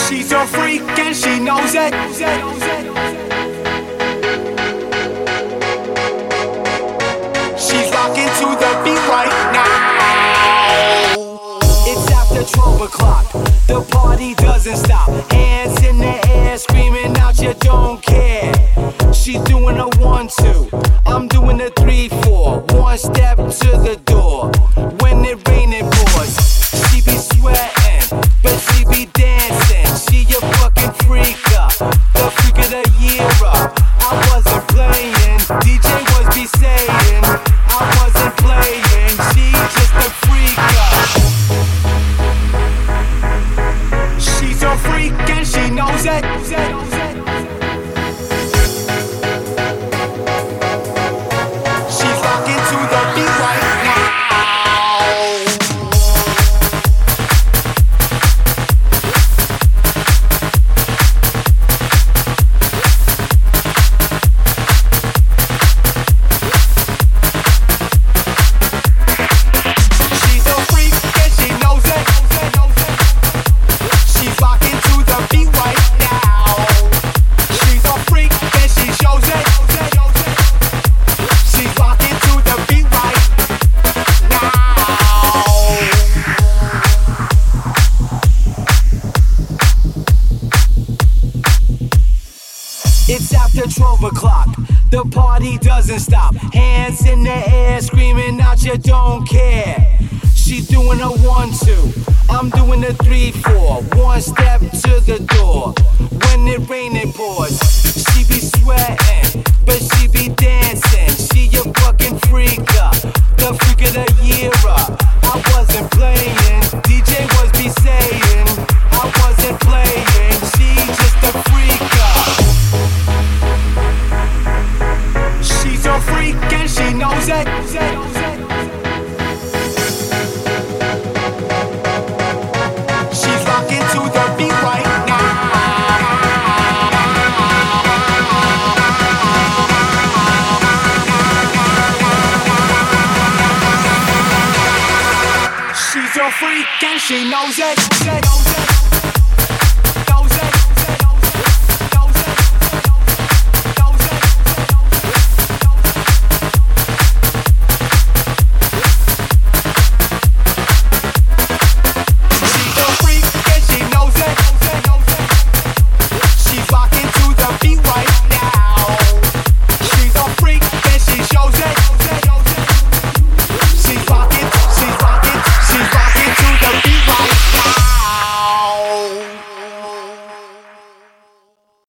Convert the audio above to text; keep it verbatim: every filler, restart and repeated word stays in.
She's a freak and she knows it. She's rocking to the beat right now. It's after twelve o'clock, the party doesn't stop. Hands in the air, screaming out you don't care. She's doing a one, two, I'm doing a three, four. One step to the door, when it rain it pours. She be sweating, but she be dancing. She a fucking freaker, the freak of the year up. I wasn't playing, D J was be saying I wasn't playing, she just a freaker. She's a freak and she knows it. She's rocking to the beat right now. She's a freak and she knows it. She's rocking to the beat right now. She's a freak and she shows it. She's rocking to the beat right now. It's after twelve o'clock, the party doesn't stop. Hands in the air, screaming out you don't care. She's doing a one, two, I'm doing a three, four. One step to the door, when it rain it pours. She be sweating, but she be dancing. She a fucking freaker, the freak of the year up. I wasn't playing, D J was be saying I wasn't playing, she just a freaker. She's a freak and she knows it. She's rocking to the beat right now. She's a freak and she knows it.